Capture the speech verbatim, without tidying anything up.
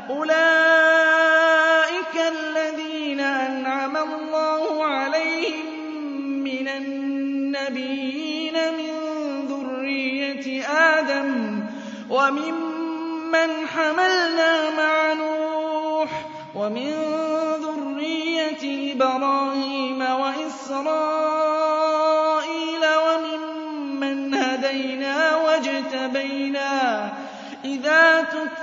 أُولَٰئِكَ الَّذِينَ أَنْعَمَ اللَّهُ عَلَيْهِم مِّنَ النَّبِيِّينَ مِن ذُرِّيَّةِ آدَمَ وَمِمَّنْ حَمَلْنَا مَعَ نُوحٍ وَمِن ذُرِّيَّةِ إِبْرَاهِيمَ وَإِسْرَائِيلَ وَمِمَّنْ هَدَيْنَا وَاجْتَبَيْنَا ۚ إِذَا تُتْلَىٰ